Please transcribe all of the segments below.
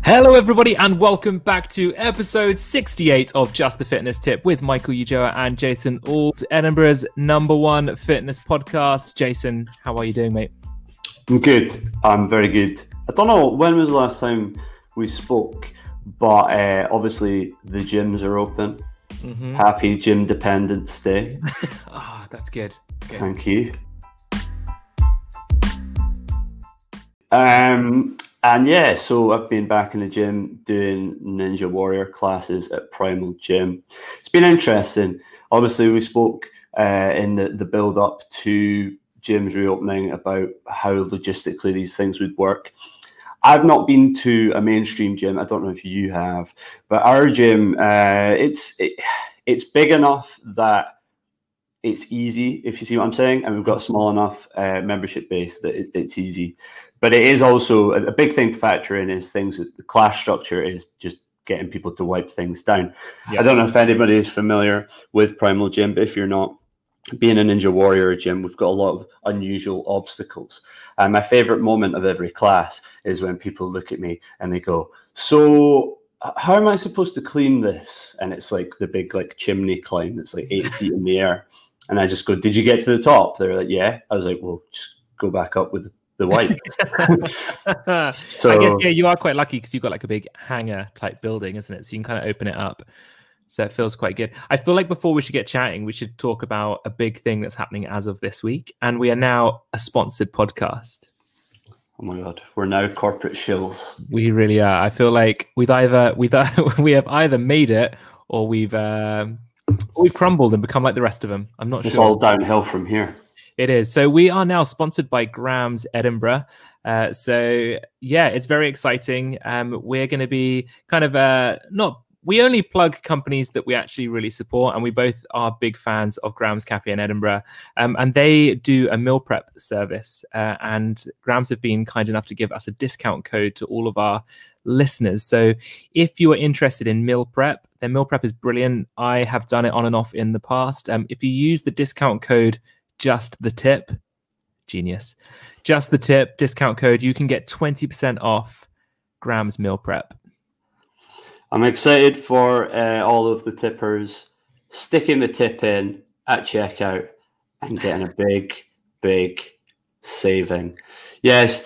Hello everybody and welcome back to episode 68 of Just the Fitness Tip with Michael Ujoa and Jason Auld, Edinburgh's #1 fitness podcast. Jason, how are you doing, mate? I'm good. I'm very good. I don't know, when was the last time we spoke, but obviously the gyms are open. Mm-hmm. Happy Gym Dependence Day. Oh, that's good. Thank you. And yeah, so I've been back in the gym doing Ninja Warrior classes at Primal Gym. It's been interesting. Obviously, we spoke in the build up to gyms reopening about how logistically these things would work. I've not been to a mainstream gym. I don't know if you have, but our gym, it's big enough that it's easy, if you see what I'm saying, and we've got a small enough membership base that it's easy. But it is also a big thing to factor in is things that the class structure is just getting people to wipe things down. Yeah. I don't know if anybody is familiar with Primal Gym, but if you're not, being a Ninja Warrior gym, we've got a lot of unusual obstacles. And my favorite moment of every class is when people look at me and they go, "So how am I supposed to clean this?" And it's like the big chimney climb that's 8 feet in the air. And I just go, "Did you get to the top?" They're like, "Yeah." I was like, "Well, just go back up with the wipe." So I guess, yeah, you are quite lucky because you've got a big hangar type building, isn't it? So you can kind of open it up. So it feels quite good. I feel like before we should get chatting, we should talk about a big thing that's happening as of this week. And we are now a sponsored podcast. Oh my God, we're now corporate shills. We really are. I feel like we have either made it or we've crumbled and become like the rest of them. I'm not sure. It's all downhill from here. It is. So we are now sponsored by Grams Edinburgh. So yeah, it's very exciting. We're going to be kind of we only plug companies that we actually really support, and we both are big fans of Grams Cafe in Edinburgh. And they do a meal prep service, and Grams have been kind enough to give us a discount code to all of our listeners. So if you are interested in meal prep, their meal prep is brilliant. I have done it on and off in the past. If you use the discount code Just the Tip, genius, Just the Tip discount code, you can get 20% off Grams meal prep. I'm excited for all of the tippers sticking the tip in at checkout and getting a big saving. Yes,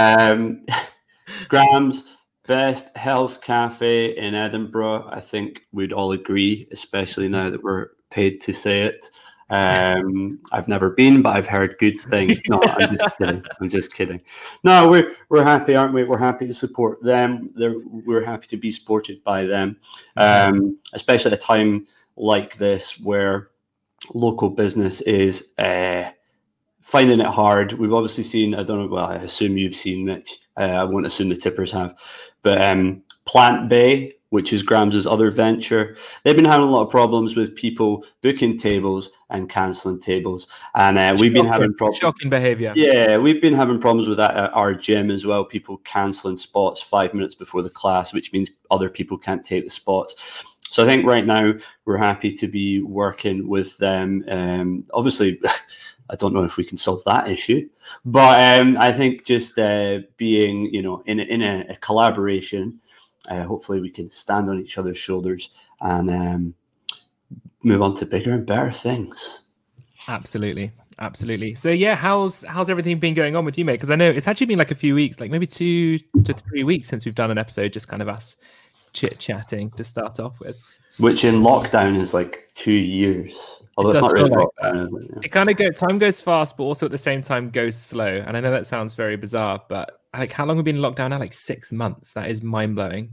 Grams, best health cafe in Edinburgh. I think we'd all agree, especially now that we're paid to say it. I've never been, but I've heard good things. No, I'm just kidding. No, we're happy, aren't we? We're happy to support them. We're happy to be supported by them, especially at a time like this where local business is finding it hard. We've obviously seen, I don't know, well, I assume you've seen, Mitch. I won't assume the tippers have, but Plant Bay, which is Grams' other venture, they've been having a lot of problems with people booking tables and cancelling tables. And we've been having problems. Shocking behaviour. Yeah, we've been having problems with that at our gym as well. People cancelling spots 5 minutes before the class, which means other people can't take the spots. So I think right now we're happy to be working with them. Obviously, I don't know if we can solve that issue, but I think just being, in a collaboration, hopefully we can stand on each other's shoulders and move on to bigger and better things. Absolutely. So yeah, how's everything been going on with you, mate? Because I know it's actually been a few weeks, maybe 2 to 3 weeks since we've done an episode, just kind of us chit-chatting to start off with. Which in lockdown is 2 years. Although it's not really lockdown, is it? Yeah. It kind of time goes fast, but also at the same time goes slow. And I know that sounds very bizarre, but how long have we been in lockdown now? 6 months. That is mind-blowing.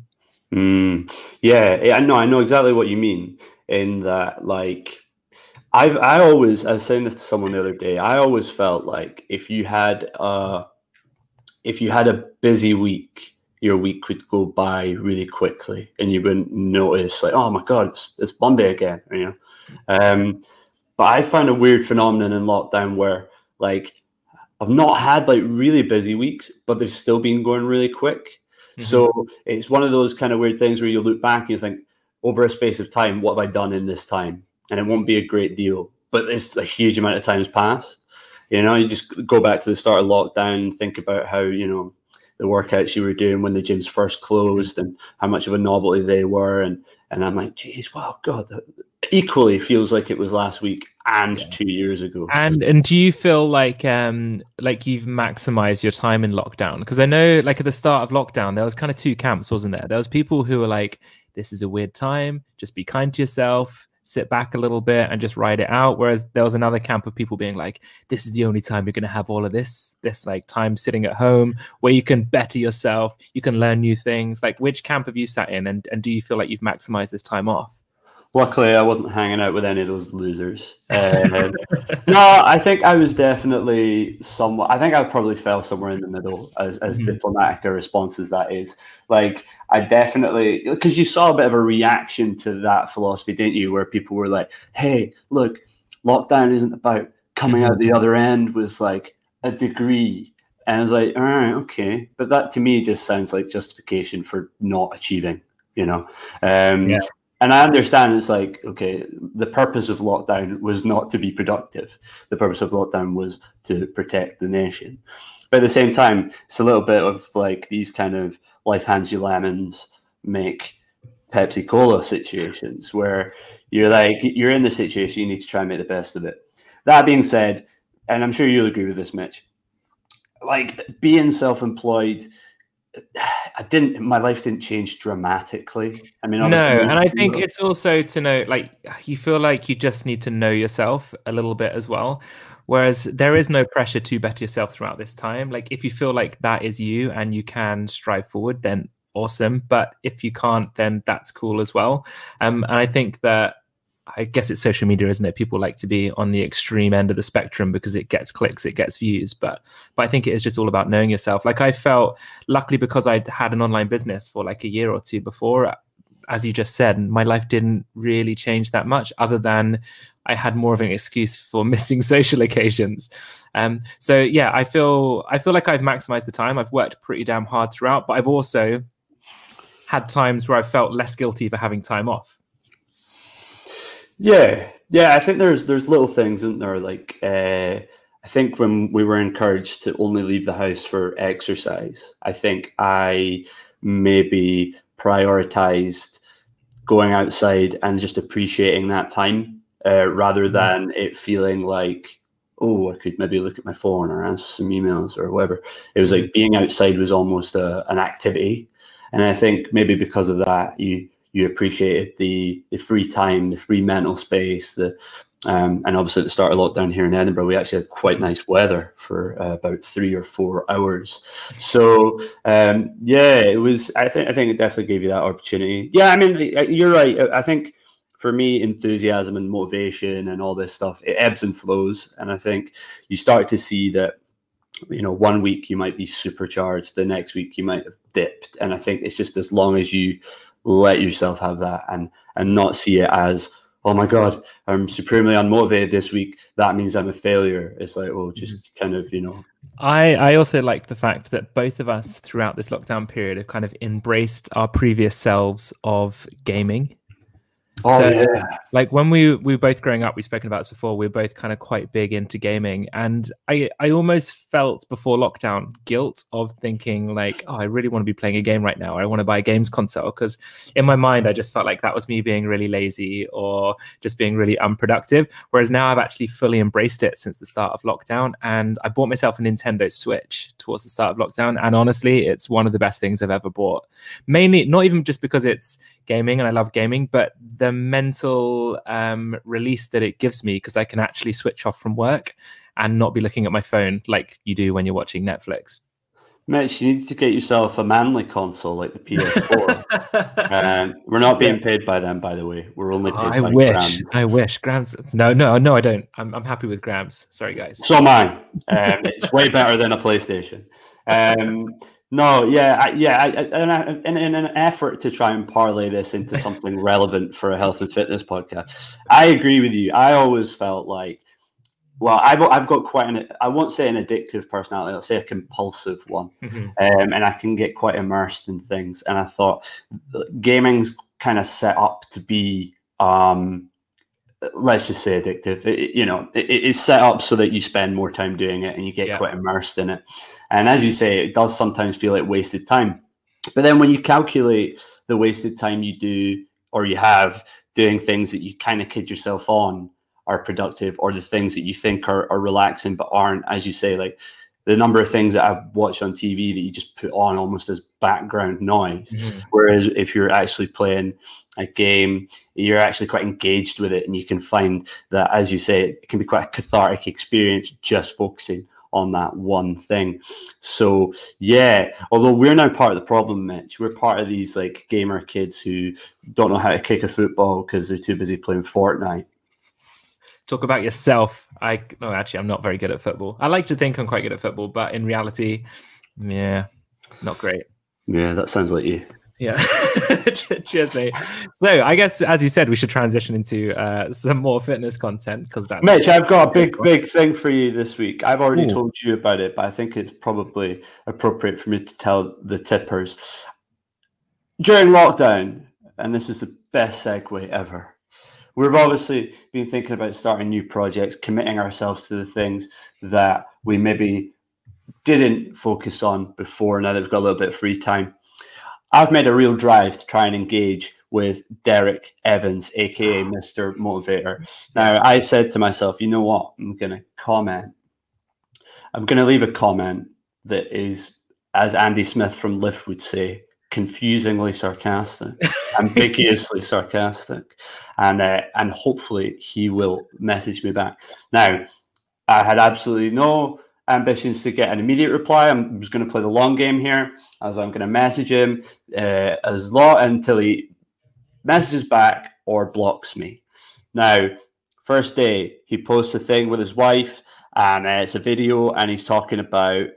Yeah, I know exactly what you mean. In that, I was saying this to someone the other day. I always felt like if you had a busy week, your week would go by really quickly, and you wouldn't notice oh my God, it's Monday again, But I found a weird phenomenon in lockdown where I've not had really busy weeks, but they've still been going really quick. Mm-hmm. So it's one of those kind of weird things where you look back and you think, over a space of time, what have I done in this time? And it won't be a great deal, but it's a huge amount of time has passed. You just go back to the start of lockdown and think about how, workouts you were doing when the gyms first closed and how much of a novelty they were. And I'm like, geez, wow, God, that equally feels like it was last week and 2 years ago. And do you feel like you've maximized your time in lockdown? Because I know like at the start of lockdown, there was kind of two camps, wasn't there? There was people who were like, this is a weird time, just be kind to yourself, sit back a little bit and just ride it out. Whereas there was another camp of people being like, this is the only time you're going to have all of this like time sitting at home where you can better yourself, you can learn new things. Like, which camp have you sat in, and do you feel like you've maximized this time off? Luckily, I wasn't hanging out with any of those losers. No, I think I was definitely somewhat. I think I probably fell somewhere in the middle, as diplomatic a response as that is. Like, I definitely, because you saw a bit of a reaction to that philosophy, didn't you? Where people were like, "Hey, look, lockdown isn't about coming out the other end with like a degree." And I was like, "All right, okay," but that to me just sounds like justification for not achieving. And I understand it's like, okay, the purpose of lockdown was not to be productive. The purpose of lockdown was to protect the nation. But at the same time, it's a little bit of like these kind of life hands you lemons, make Pepsi Cola situations where you're like, you're in the situation, you need to try and make the best of it. That being said, and I'm sure you'll agree with this, Mitch, like being self-employed, my life didn't change dramatically. I mean, obviously, no, and I think it's also to know, like, you feel like you just need to know yourself a little bit as well. Whereas there is no pressure to better yourself throughout this time. Like, if you feel like that is you and you can strive forward, then awesome. But if you can't, then that's cool as well. And I think that, I guess it's social media, isn't it? People like to be on the extreme end of the spectrum because it gets clicks, it gets views. But I think it is just all about knowing yourself. Like, I felt luckily because I'd had an online business for like a year or two before, as you just said, my life didn't really change that much other than I had more of an excuse for missing social occasions. So yeah, I feel like I've maximized the time. I've worked pretty damn hard throughout, but I've also had times where I felt less guilty for having time off. Yeah. I think there's little things, isn't there? Like, I think when we were encouraged to only leave the house for exercise, I think I maybe prioritized going outside and just appreciating that time rather than it feeling like, oh, I could maybe look at my phone or answer some emails or whatever. It was like being outside was almost an activity. And I think maybe because of that, you appreciated the free time, the free mental space, and obviously at the start of lockdown here in Edinburgh, we actually had quite nice weather for about 3 or 4 hours. So it was. I think it definitely gave you that opportunity. Yeah, I mean, you're right. I think for me, enthusiasm and motivation and all this stuff, it ebbs and flows, and I think you start to see that. 1 week you might be supercharged, the next week you might have dipped, and I think it's just as long as you let yourself have that and not see it as, oh my God, I'm supremely unmotivated this week, that means I'm a failure. It's like, oh, just kind of, I also like the fact that both of us throughout this lockdown period have kind of embraced our previous selves of gaming. Oh, so, yeah. Like when we were both growing up, we've spoken about this before, we were both kind of quite big into gaming. And I almost felt before lockdown guilt of thinking like, oh, I really want to be playing a game right now. I want to buy a games console. Because in my mind, I just felt like that was me being really lazy or just being really unproductive. Whereas now I've actually fully embraced it since the start of lockdown. And I bought myself a Nintendo Switch towards the start of lockdown. And honestly, it's one of the best things I've ever bought. Mainly, not even just because it's gaming and I love gaming, but the mental release that it gives me, because I can actually switch off from work and not be looking at my phone like you do when you're watching Netflix. Mitch, you need to get yourself a manly console like the PS4. We're not being paid by them, by the way. We're only paid by Grams. I wish. Grams. No, I don't. I'm happy with Grams. Sorry, guys. So am I. It's way better than a PlayStation. No, yeah. In an effort to try and parlay this into something relevant for a health and fitness podcast, I agree with you. I always felt like, well, I've got quite I won't say an addictive personality, I'll say a compulsive one. Mm-hmm. And I can get quite immersed in things. And I thought gaming's kind of set up to be let's just say addictive. It's set up so that you spend more time doing it and you get quite immersed in it. And as you say, it does sometimes feel like wasted time. But then when you calculate the wasted time you do or you have doing things that you kind of kid yourself on are productive, or the things that you think are relaxing but aren't, as you say, like the number of things that I've watched on TV that you just put on almost as background noise. Mm-hmm. Whereas if you're actually playing a game, you're actually quite engaged with it, and you can find that, as you say, it can be quite a cathartic experience just focusing on that one thing. So yeah, although we're now part of the problem, Mitch, we're part of these like gamer kids who don't know how to kick a football because they're too busy playing Fortnite. Talk about yourself. No, actually, I'm not very good at football. I like to think I'm quite good at football, but in reality, yeah, not great. Yeah, that sounds like you. Yeah. Cheers, mate. So I guess, as you said, we should transition into some more fitness content, because that's... Mitch, I've got a big thing for you this week. I've already told you about it, but I think it's probably appropriate for me to tell the tippers. During lockdown, and this is the best segue ever, we've obviously been thinking about starting new projects, committing ourselves to the things that we maybe didn't focus on before. Now that we've got a little bit of free time, I've made a real drive to try and engage with Derek Evans, aka Mr. Motivator. Now, I said to myself, you know what? I'm going to comment. I'm going to leave a comment that is, as Andy Smith from Lyft would say, confusingly sarcastic, ambiguously sarcastic, and hopefully he will message me back. Now, I had absolutely no ambitions to get an immediate reply. I'm just going to play the long game here, as I'm going to message him as long until he messages back or blocks me. Now, first day, he posts a thing with his wife, and it's a video, and he's talking about,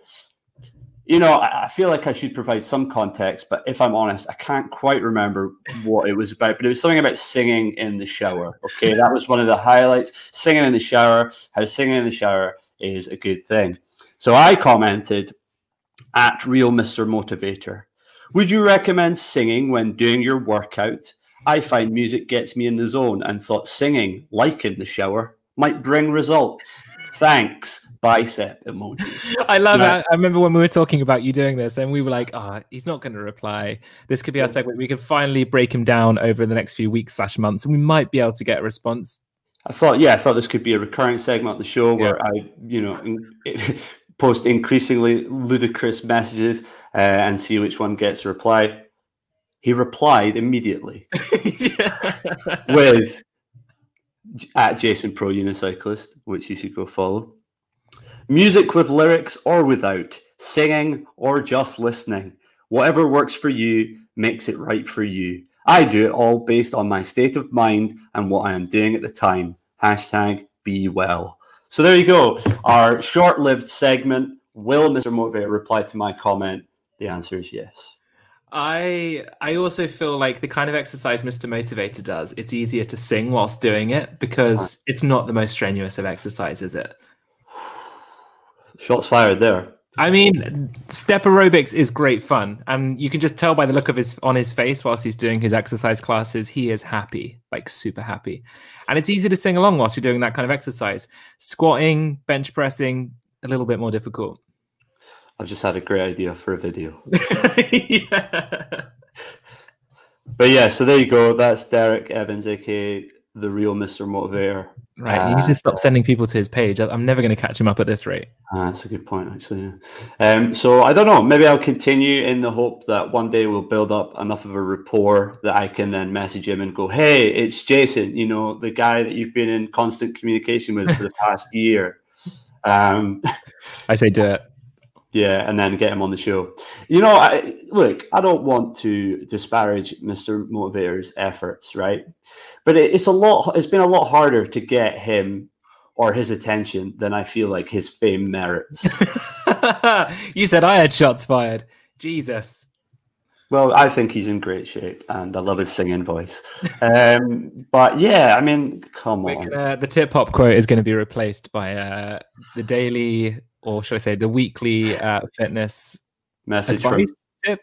I feel like I should provide some context, but if I'm honest, I can't quite remember what it was about. But it was something about singing in the shower. Okay, that was one of the highlights. Singing in the shower, how singing in the shower is a good thing. So I commented at Real Mr. Motivator, would you recommend singing when doing your workout? I find music gets me in the zone and thought singing, like in the shower, might bring results. Thanks. Bicep emoji. I love it. I remember when we were talking about you doing this, and we were like, he's not going to reply. This could be our segment. We could finally break him down over the next few weeks / months, and we might be able to get a response. I thought this could be a recurring segment on the show where I, post increasingly ludicrous messages and see which one gets a reply. He replied immediately with at Jason Pro Unicyclist, which you should go follow. Music with lyrics or without, singing or just listening. Whatever works for you makes it right for you. I do it all based on my state of mind and what I am doing at the time. Hashtag be well. So there you go. Our short-lived segment. Will Mr. Motivator reply to my comment? The answer is yes. I also feel like the kind of exercise Mr. Motivator does, it's easier to sing whilst doing it because it's not the most strenuous of exercise, is it? Shots fired there. I mean, step aerobics is great fun, and you can just tell by the look of on his face whilst he's doing his exercise classes, he is happy, like super happy. And it's easy to sing along whilst you're doing that kind of exercise. Squatting, bench pressing, a little bit more difficult. I've just had a great idea for a video. Yeah. But yeah, so there you go. That's Derek Evans, aka the Real Mr. Motivator. Right, he needs to stop sending people to his page. I'm never going to catch him up at this rate. That's a good point, actually. Yeah. So I don't know. Maybe I'll continue in the hope that one day we'll build up enough of a rapport that I can then message him and go, "Hey, it's Jason. The guy that you've been in constant communication with for the past year." I say do it. Yeah, and then get him on the show. Look, I don't want to disparage Mr. Motivator's efforts, right? But it's been a lot harder to get him or his attention than I feel like his fame merits. You said I had shots fired. Jesus. Well, I think he's in great shape, and I love his singing voice. But yeah, I mean, come on. The tip hop quote is going to be replaced by the daily, or should I say, the weekly fitness message from Mr.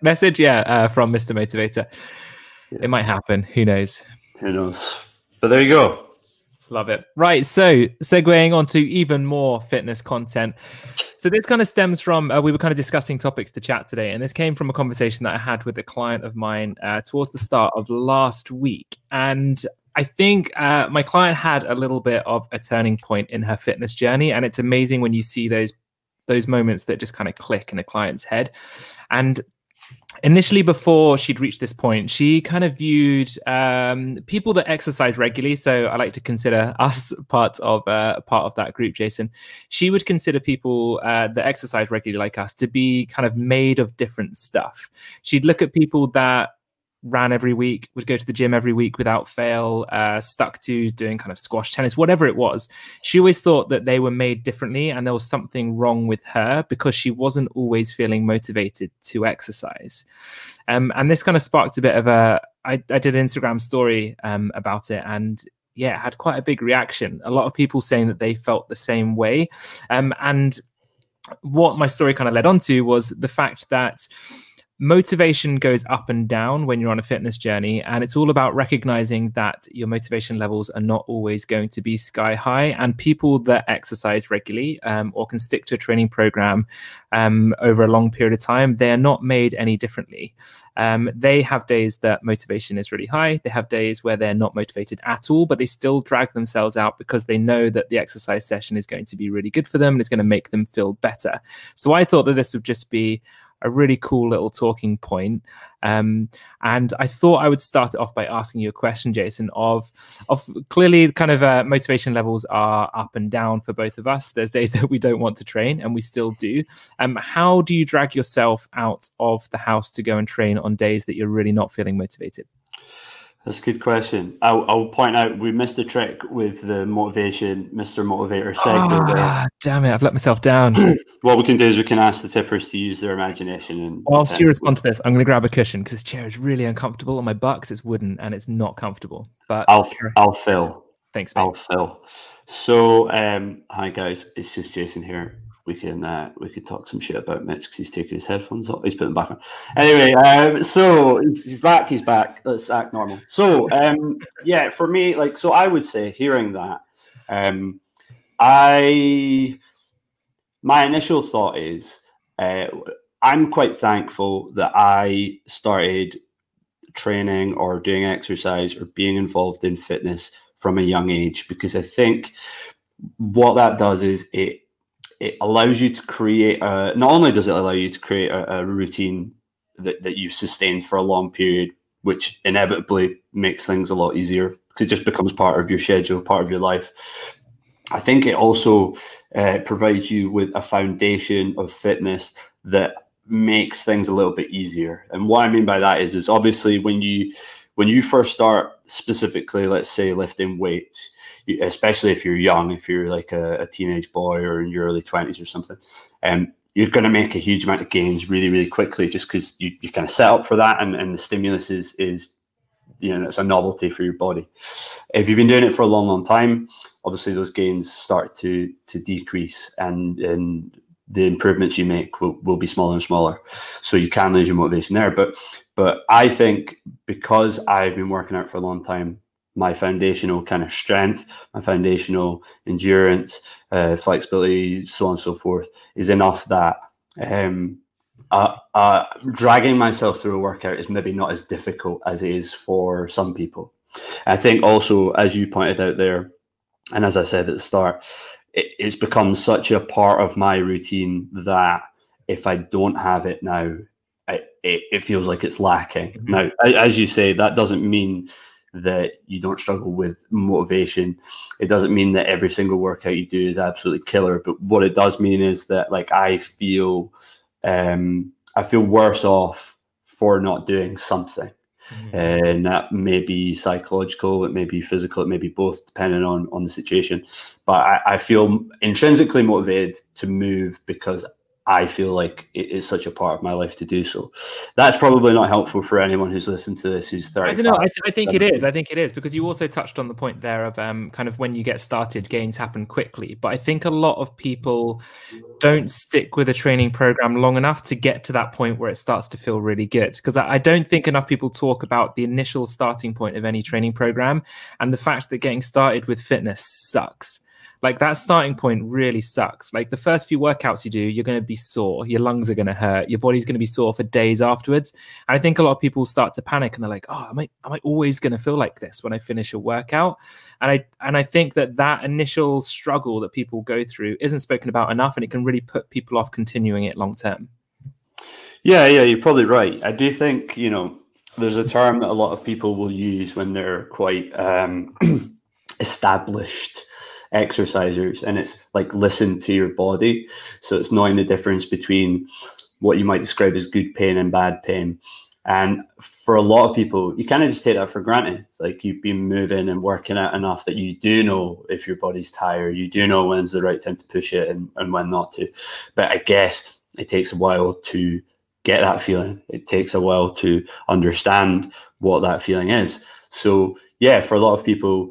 Motivator. Yeah. It might happen. Who knows? Who knows? But there you go. Love it. Right. So segueing on to even more fitness content. So this kind of stems from, we were kind of discussing topics to chat today, and this came from a conversation that I had with a client of mine towards the start of last week. And I think my client had a little bit of a turning point in her fitness journey. And it's amazing when you see those moments that just kind of click in a client's head. And initially, before she'd reached this point, she kind of viewed people that exercise regularly. So I like to consider us part of that group, Jason. She would consider people that exercise regularly like us to be kind of made of different stuff. She'd look at people that ran every week, would go to the gym every week without fail, stuck to doing kind of squash, tennis, whatever it was. She always thought that they were made differently and there was something wrong with her because she wasn't always feeling motivated to exercise. And this kind of sparked a bit of I did an Instagram story about it, and yeah, it had quite a big reaction. A lot of people saying that they felt the same way. And what my story kind of led on to was the fact that motivation goes up and down when you're on a fitness journey, and it's all about recognizing that your motivation levels are not always going to be sky high. And people that exercise regularly or can stick to a training program over a long period of time, they are not made any differently. They have days that motivation is really high. They have days where they're not motivated at all, but they still drag themselves out because they know that the exercise session is going to be really good for them and it's going to make them feel better. So I thought that this would just be a really cool little talking point. And I thought I would start it off by asking you a question, Jason, of clearly kind of motivation levels are up and down for both of us. There's days that we don't want to train and we still do. How do you drag yourself out of the house to go and train on days that you're really not feeling motivated? That's a good question. I'll point out we missed a trick with the motivation, Mr. Motivator segment. Damn it, I've let myself down. What we can do is we can ask the tippers to use their imagination. And whilst you respond to this, I'm going to grab a cushion because this chair is really uncomfortable on my butt because it's wooden and it's not comfortable. But I'll fill. Thanks, mate. I'll fill. So, hi guys, it's just Jason here. We can talk some shit about Mitch because he's taking his headphones off. He's putting them back on. Anyway, so he's back. He's back. Let's act normal. So, yeah, for me, so I would say hearing that, my initial thought is I'm quite thankful that I started training or doing exercise or being involved in fitness from a young age, because I think what that does is it allows you to create not only does it allow you to create a routine that you've sustained for a long period, which inevitably makes things a lot easier because it just becomes part of your schedule, part of your life. I think it also provides you with a foundation of fitness that makes things a little bit easier. And what I mean by that is obviously when you first start, specifically, let's say lifting weights, especially if you're young, if you're like a teenage boy or in your early 20s or something, you're going to make a huge amount of gains really, really quickly just because you kind of set up for that, and the stimulus is it's a novelty for your body. If you've been doing it for a long, long time, obviously those gains start to decrease, and the improvements you make will be smaller and smaller. So you can lose your motivation there. But I think because I've been working out for a long time, my foundational kind of strength, my foundational endurance, flexibility, so on and so forth, is enough that dragging myself through a workout is maybe not as difficult as it is for some people. I think also, as you pointed out there, and as I said at the start, it's become such a part of my routine that if I don't have it now, it feels like it's lacking. Mm-hmm. Now, as you say, that doesn't mean that you don't struggle with motivation. It doesn't mean that every single workout you do is absolutely killer. But what it does mean is that I feel worse off for not doing something. Mm-hmm. And that may be psychological, it may be physical, it may be both, depending on the situation. But I feel intrinsically motivated to move because I feel like it is such a part of my life to do so. That's probably not helpful for anyone who's listened to this who's 35. I don't know. I think it is. I think it is, because you also touched on the point there of kind of when you get started, gains happen quickly. But I think a lot of people don't stick with a training program long enough to get to that point where it starts to feel really good. Because I don't think enough people talk about the initial starting point of any training program and the fact that getting started with fitness sucks. Like, that starting point really sucks. Like, the first few workouts you do, you're going to be sore. Your lungs are going to hurt. Your body's going to be sore for days afterwards. And I think a lot of people start to panic and they're like, oh, am I always going to feel like this when I finish a workout? And I think that initial struggle that people go through isn't spoken about enough, and it can really put people off continuing it long term. Yeah, you're probably right. I do think, there's a term that a lot of people will use when they're quite established exercisers, and it's like, listen to your body. So it's knowing the difference between what you might describe as good pain and bad pain. And for a lot of people, you kind of just take that for granted. Like, you've been moving and working out enough that you do know if your body's tired, you do know when's the right time to push it and when not to. But I guess it takes a while to get that feeling. It takes a while to understand what that feeling is. So yeah, for a lot of people,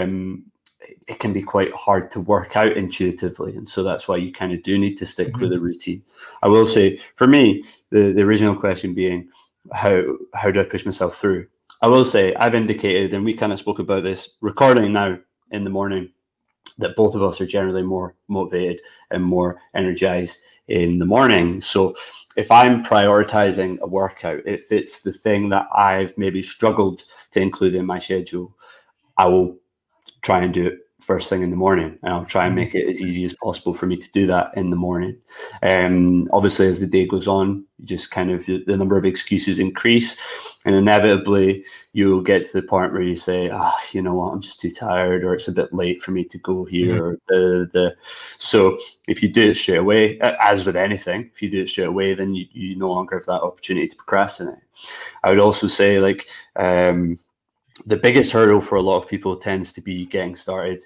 it can be quite hard to work out intuitively. And so that's why you kind of do need to stick with a routine. I will say, for me, the original question being, how do I push myself through? I will say, I've indicated, and we kind of spoke about this recording now in the morning, that both of us are generally more motivated and more energized in the morning. So if I'm prioritizing a workout, if it's the thing that I've maybe struggled to include in my schedule, I will try and do it first thing in the morning, and I'll try and make it as easy as possible for me to do that in the morning. Obviously, as the day goes on, you just kind of, the number of excuses increase, and inevitably you'll get to the point where you say, you know what, I'm just too tired, or it's a bit late for me to go here. So if you do it straight away, as with anything, if you do it straight away, then you no longer have that opportunity to procrastinate. I would also say, like, the biggest hurdle for a lot of people tends to be getting started.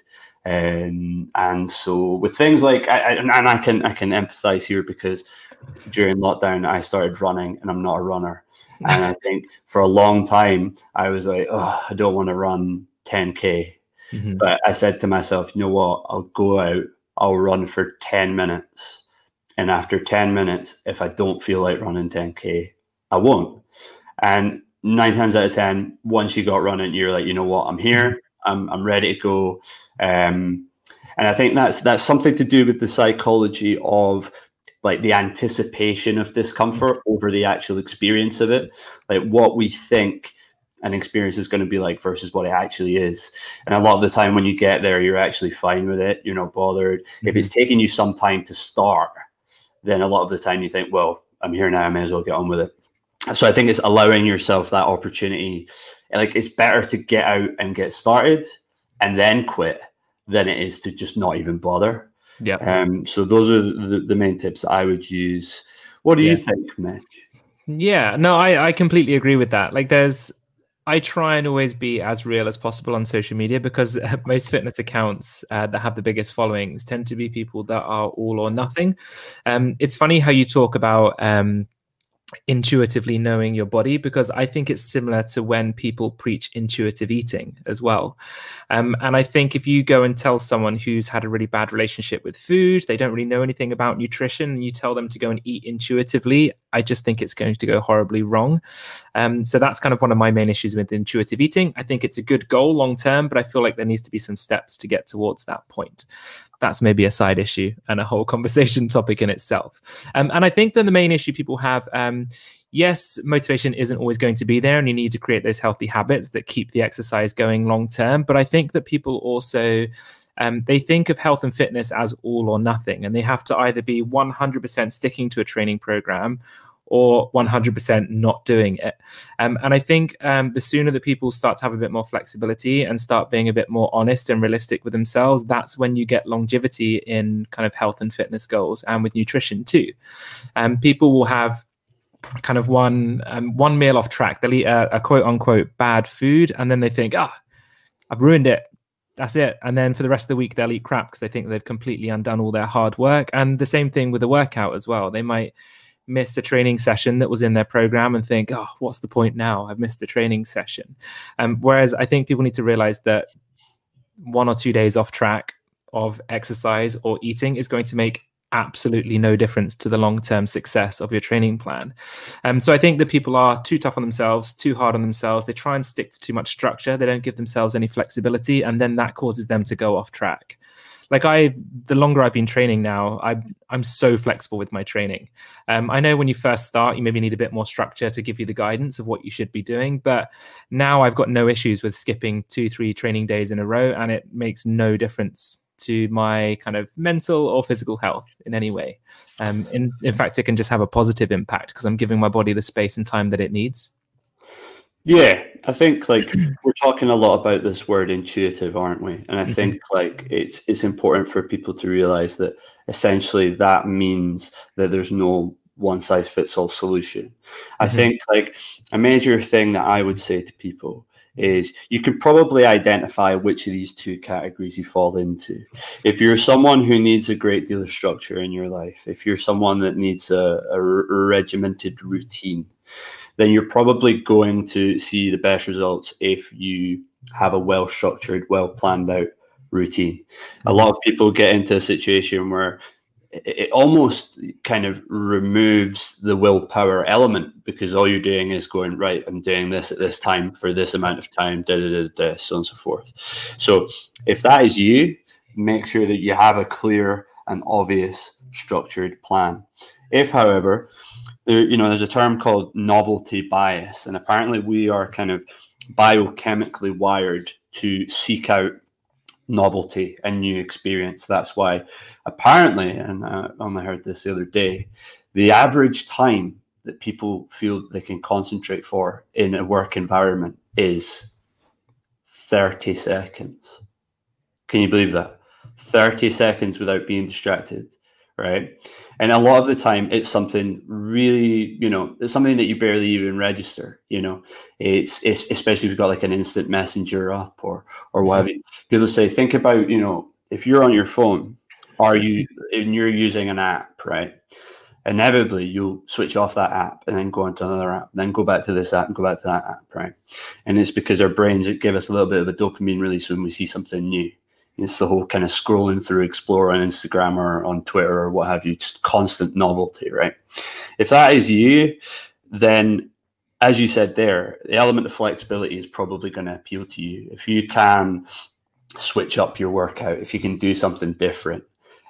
And so with things like, I can empathize here, because during lockdown, I started running, and I'm not a runner. And I think for a long time, I was like, I don't want to run 10K. But I said to myself, you know what, I'll go out, I'll run for 10 minutes. And after 10 minutes, if I don't feel like running 10K, I won't. And 9 times out of 10, once you got running, you're like, you know what, I'm here, I'm ready to go. And I think that's something to do with the psychology of, like, the anticipation of discomfort over the actual experience of it, like what we think an experience is going to be like versus what it actually is. And a lot of the time when you get there, you're actually fine with it. You're not bothered. If it's taking you some time to start, then a lot of the time you think, well, I'm here now, I may as well get on with it. So I think it's allowing yourself that opportunity. Like, it's better to get out and get started and then quit than it is to just not even bother. Yeah. So those are the main tips that I would use. What do you think, Mitch? Yeah, no, I completely agree with that. Like, I try and always be as real as possible on social media, because most fitness accounts that have the biggest followings tend to be people that are all or nothing. It's funny how you talk about intuitively knowing your body, because I think it's similar to when people preach intuitive eating as well. And I think if you go and tell someone who's had a really bad relationship with food, they don't really know anything about nutrition, and you tell them to go and eat intuitively, I just think it's going to go horribly wrong. So that's kind of one of my main issues with intuitive eating. I think it's a good goal long term, but I feel like there needs to be some steps to get towards that point. That's maybe a side issue and a whole conversation topic in itself. And I think that the main issue people have, yes, motivation isn't always going to be there, and you need to create those healthy habits that keep the exercise going long term. But I think that people also, they think of health and fitness as all or nothing, and they have to either be 100% sticking to a training program or 100% not doing it. And I think the sooner that people start to have a bit more flexibility and start being a bit more honest and realistic with themselves, that's when you get longevity in kind of health and fitness goals, and with nutrition too. People will have kind of one meal off track. They'll eat a quote unquote bad food, and then they think, I've ruined it. that's it. And then for the rest of the week, they'll eat crap because they think they've completely undone all their hard work. And the same thing with the workout as well. They might miss a training session that was in their program and think, oh, what's the point now? I've missed a training session. Whereas I think people need to realize that 1 or 2 days off track of exercise or eating is going to make absolutely no difference to the long-term success of your training plan. So I think that people are too tough on themselves, too hard on themselves. They try and stick to too much structure. They don't give themselves any flexibility, and then that causes them to go off track. Like the longer I've been training now, I'm so flexible with my training. I know when you first start, you maybe need a bit more structure to give you the guidance of what you should be doing. But now I've got no issues with skipping 2-3 training days in a row, and it makes no difference to my kind of mental or physical health in any way. In fact, it can just have a positive impact because I'm giving my body the space and time that it needs. Yeah, I think like we're talking a lot about this word intuitive, aren't we? And I think like it's important for people to realize that essentially that means that there's no one size fits all solution. I think like a major thing that I would say to people is you can probably identify which of these two categories you fall into. If you're someone who needs a great deal of structure in your life, if you're someone that needs a regimented routine, then you're probably going to see the best results if you have a well-structured, well-planned out routine. A lot of people get into a situation where it almost kind of removes the willpower element because all you're doing is going, right, I'm doing this at this time for this amount of time, so on and so forth. So if that is you, make sure that you have a clear and obvious structured plan. If, however, there's a term called novelty bias, and apparently we are kind of biochemically wired to seek out novelty and new experience. That's why apparently, and I only heard this the other day, the average time that people feel they can concentrate for in a work environment is 30 seconds. Can you believe that? 30 seconds without being distracted, right? And a lot of the time it's something really, it's something that you barely even register, it's especially if you've got like an instant messenger up or what have you. People say, think about, if you're on your phone and you're using an app, right? Inevitably you'll switch off that app and then go into another app, and then go back to this app and go back to that app, right? And it's because our brains give us a little bit of a dopamine release when we see something new. It's the whole kind of scrolling through Explorer on Instagram or on Twitter or what have you, just constant novelty, right? If that is you, then as you said there, the element of flexibility is probably going to appeal to you. If you can switch up your workout, if you can do something different,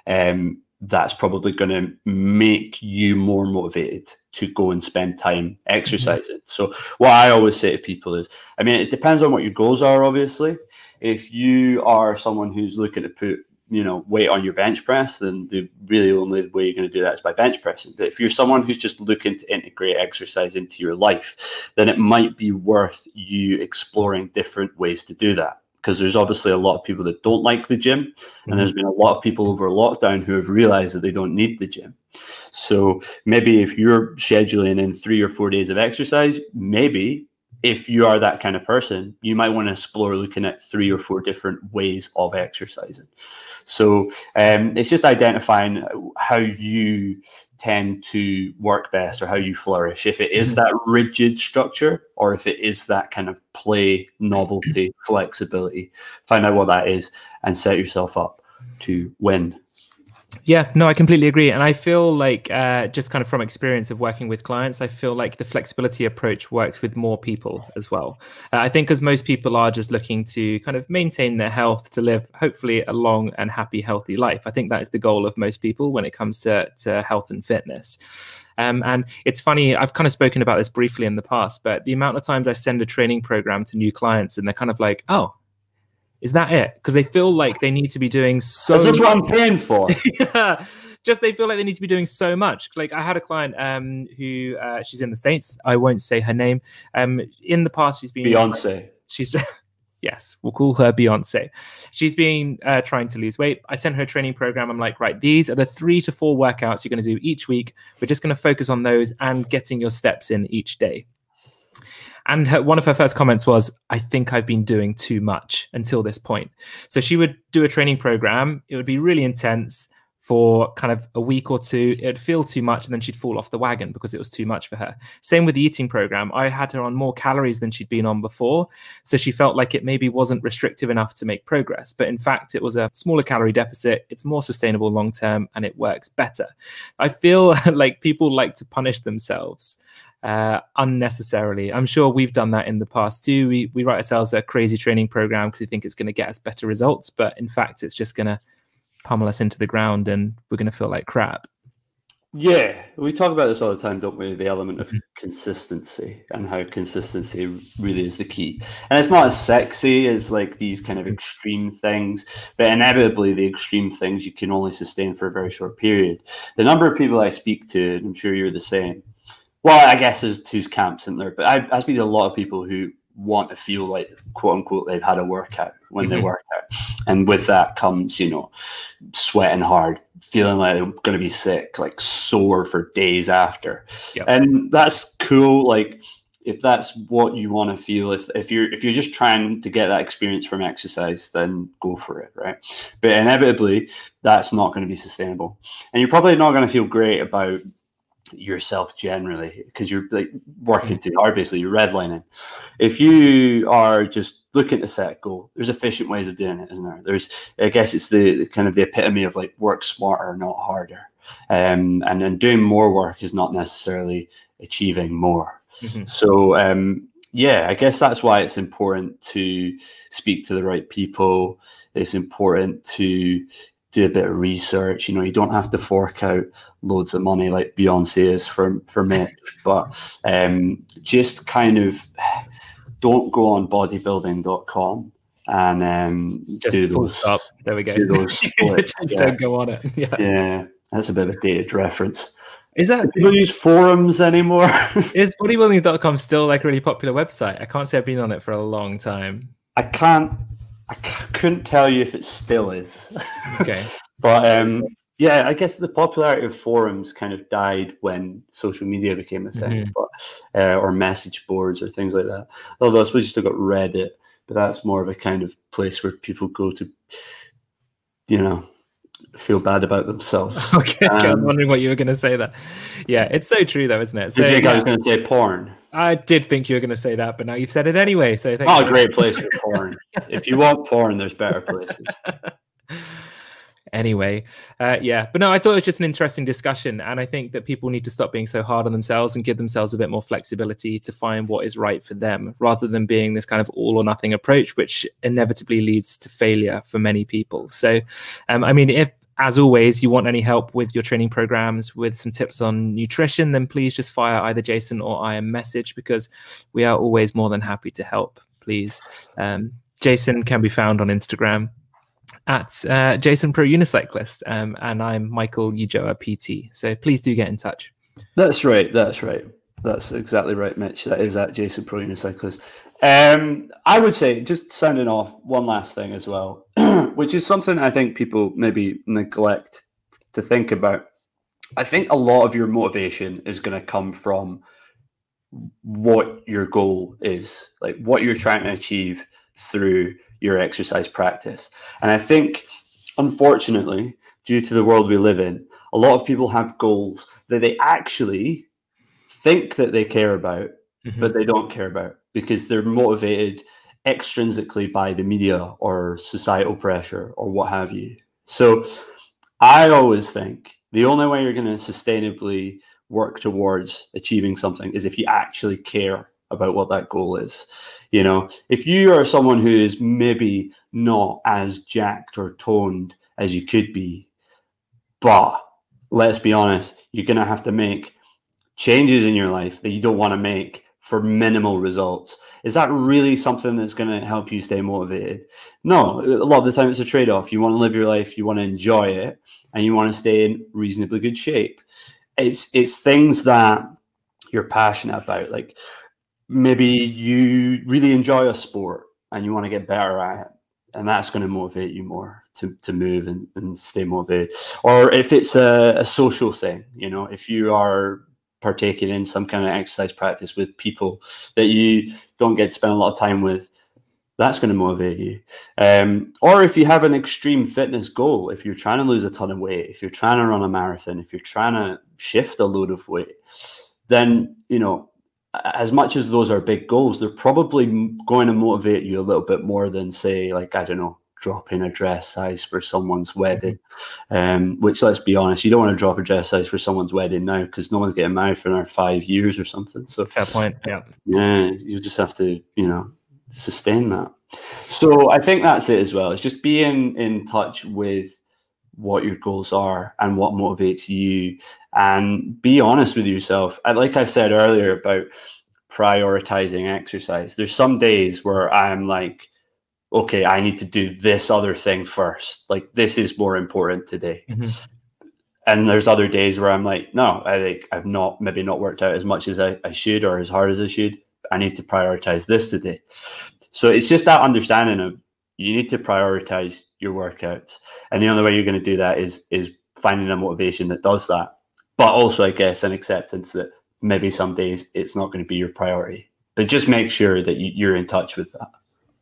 that's probably going to make you more motivated to go and spend time exercising. So what I always say to people is, it depends on what your goals are, obviously. If you are someone who's looking to put, weight on your bench press, then the really only way you're going to do that is by bench pressing. But if you're someone who's just looking to integrate exercise into your life, then it might be worth you exploring different ways to do that. Because there's obviously a lot of people that don't like the gym. And there's been a lot of people over lockdown who have realized that they don't need the gym. So maybe if you're scheduling in 3 or 4 days of exercise, maybe if you are that kind of person, you might want to explore looking at 3 or 4 different ways of exercising. So it's just identifying how you tend to work best or how you flourish. If it is that rigid structure or if it is that kind of play, novelty, flexibility, find out what that is and set yourself up to win. Yeah, no, I completely agree. And I feel like just kind of from experience of working with clients, I feel like the flexibility approach works with more people as well. I think because most people are just looking to kind of maintain their health to live, hopefully, a long and happy, healthy life. I think that is the goal of most people when it comes to health and fitness. And it's funny, I've kind of spoken about this briefly in the past, but the amount of times I send a training program to new clients and they're kind of like, oh, is that it? Because they feel like they need to be doing so much. This is what I'm paying for. Yeah, just they feel like they need to be doing so much. Like I had a client who she's in the States. I won't say her name. In the past, she's been Beyonce. She's yes, we'll call her Beyonce. She's been trying to lose weight. I sent her a training program. I'm like, right, these are the 3 to 4 workouts you're going to do each week. We're just going to focus on those and getting your steps in each day. And one of her first comments was, I think I've been doing too much until this point. So she would do a training program. It would be really intense for kind of a week or two. It'd feel too much, and then she'd fall off the wagon because it was too much for her. Same with the eating program. I had her on more calories than she'd been on before. So she felt like it maybe wasn't restrictive enough to make progress. But in fact, it was a smaller calorie deficit. It's more sustainable long term, and it works better. I feel like people like to punish themselves unnecessarily. I'm sure we've done that in the past too. We write ourselves a crazy training program because we think it's going to get us better results. But in fact, it's just going to pummel us into the ground and we're going to feel like crap. Yeah, we talk about this all the time, don't we? The element of consistency and how consistency really is the key. And it's not as sexy as like these kind of extreme things, but inevitably the extreme things you can only sustain for a very short period. The number of people I speak to, and I'm sure you're the same, well, I guess there's two camps in there, but I speak to a lot of people who want to feel like, quote unquote, they've had a workout when they work out. And with that comes, you know, sweating hard, feeling like they're going to be sick, like sore for days after. Yep. And that's cool. Like if that's what you want to feel, if you're just trying to get that experience from exercise, then go for it, right? But inevitably, that's not going to be sustainable. And you're probably not going to feel great about yourself generally because you're like working too hard. Basically, you're redlining. If you are just looking to set a goal, there's efficient ways of doing it, isn't there? There's, I guess it's the kind of the epitome of like work smarter, not harder. And then doing more work is not necessarily achieving more. So yeah, I guess that's why it's important to speak to the right people. It's important to do a bit of research. You know, you don't have to fork out loads of money like Beyonce is for Mitch, but just kind of don't go on bodybuilding.com and just do those. Up. There we go. Do those splits. Just don't go on it. Yeah, that's a bit of a dated reference. Is that? Do people use forums anymore? Is bodybuilding.com still like a really popular website? I can't say I've been on it for a long time. I couldn't tell you if it still is. Okay. But yeah, I guess the popularity of forums kind of died when social media became a thing, or message boards or things like that. Although I suppose you still got Reddit, but that's more of a kind of place where people go to, you know, feel bad about themselves. Okay, I was wondering what you were going to say there. Yeah, it's so true though, isn't it? So, I was going to say porn. I did think you were going to say that, but now you've said it anyway. So thank you. A great place for porn. If you want porn, there's better places. Anyway, yeah, but no, I thought it was just an interesting discussion, and I think that people need to stop being so hard on themselves and give themselves a bit more flexibility to find what is right for them, rather than being this kind of all or nothing approach, which inevitably leads to failure for many people. So, I mean, if, as always, you want any help with your training programs, with some tips on nutrition, then please just fire either Jason or I a message, because we are always more than happy to help. Please. Jason can be found on Instagram at Jason Pro Unicyclist, and I'm Michael Ujoa PT. So please do get in touch. That's right. That's exactly right, Mitch. That is at Jason Pro Unicyclist. I would say, just sounding off, one last thing as well, which is something I think people maybe neglect to think about. I think a lot of your motivation is going to come from what your goal is, like what you're trying to achieve through your exercise practice. And I think, unfortunately, due to the world we live in, a lot of people have goals that they actually think that they care about, but they don't care about, because they're motivated extrinsically by the media or societal pressure or what have you. So I always think the only way you're going to sustainably work towards achieving something is if you actually care about what that goal is. You know, if you are someone who is maybe not as jacked or toned as you could be, but let's be honest, you're going to have to make changes in your life that you don't want to make for minimal results. Is that really something that's going to help you stay motivated? No, a lot of the time it's a trade-off. You want to live your life, you want to enjoy it, and you want to stay in reasonably good shape. It's things that you're passionate about. Like maybe you really enjoy a sport and you want to get better at it, and that's going to motivate you more to move and stay motivated. Or if it's a social thing, you know, if you are partaking in some kind of exercise practice with people that you don't get to spend a lot of time with, that's going to motivate you. Or if you have an extreme fitness goal, if you're trying to lose a ton of weight, if you're trying to run a marathon, if you're trying to shift a load of weight, then, you know, as much as those are big goals, they're probably going to motivate you a little bit more than, say, like, I don't know, dropping a dress size for someone's wedding. Which, let's be honest, you don't want to drop a dress size for someone's wedding now, because no one's getting married for another 5 years or something. So fair point. Yeah. Yeah, you just have to, you know, sustain that. So I think that's it as well. It's just being in touch with what your goals are and what motivates you, and be honest with yourself. And like I said earlier about prioritizing exercise, there's some days where I'm like, okay, I need to do this other thing first. Like, this is more important today. And there's other days where I'm like, no, I've maybe not worked out as much as I should, or as hard as I should. I need to prioritize this today. So it's just that understanding of, you need to prioritize your workouts. And the only way you're going to do that is finding a motivation that does that. But also, I guess, an acceptance that maybe some days it's not going to be your priority. But just make sure that you're in touch with that.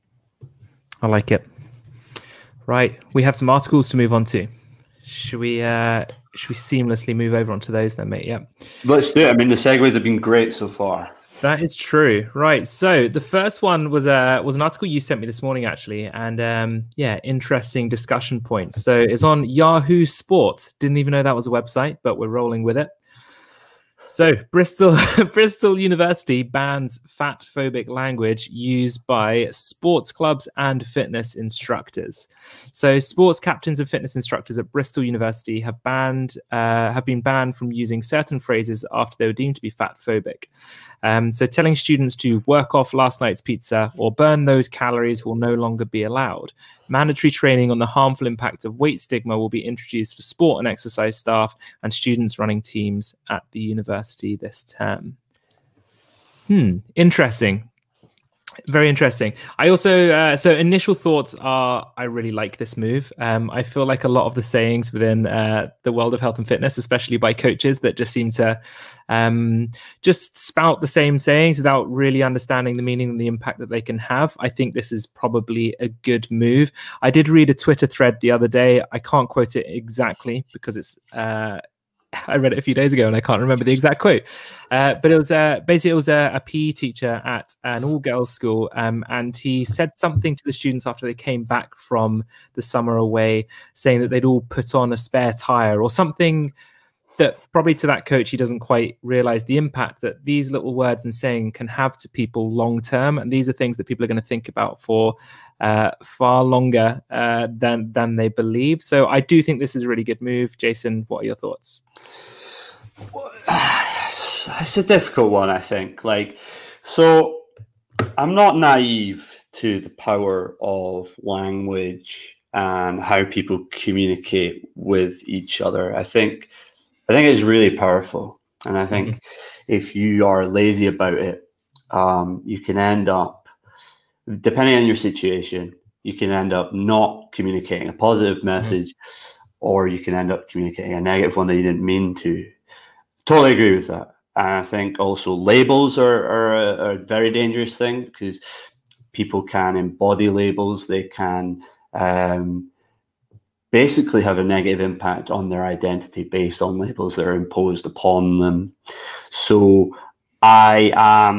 I like it. Right. We have some articles to move on to. Should we seamlessly move over onto those then, mate? Yeah. Let's do it. I mean, the segues have been great so far. That is true. Right. So the first one was an article you sent me this morning, actually. And interesting discussion points. So it's on Yahoo Sports. Didn't even know that was a website, but we're rolling with it. So Bristol University bans fat-phobic language used by sports clubs and fitness instructors. So sports captains and fitness instructors at Bristol University have been banned from using certain phrases after they were deemed to be fat-phobic. So telling students to work off last night's pizza or burn those calories will no longer be allowed. Mandatory training on the harmful impact of weight stigma will be introduced for sport and exercise staff and students running teams at the university this term. Interesting. Very interesting. I also, so initial thoughts are, I really like this move. I feel like a lot of the sayings within the world of health and fitness, especially by coaches that just seem to just spout the same sayings without really understanding the meaning and the impact that they can have. I think this is probably a good move. I did read a Twitter thread the other day. I can't quote it exactly because it's I read it a few days ago and I can't remember the exact quote. But it was basically, it was a PE teacher at an all-girls school, and he said something to the students after they came back from the summer away, saying that they'd all put on a spare tire or something that probably to that coach, he doesn't quite realize the impact that these little words and saying can have to people long term. And these are things that people are going to think about for far longer than they believe. So I do think this is a really good move. Jason, what are your thoughts? It's a difficult one, I think. So I'm not naive to the power of language and how people communicate with each other. I think it's really powerful. And I think if you are lazy about it, you can end up, depending on your situation, you can end up not communicating a positive message, or you can end up communicating a negative one that you didn't mean to. Totally agree with that. And I think also labels are a very dangerous thing, because people can embody labels. They can basically have a negative impact on their identity based on labels that are imposed upon them. So I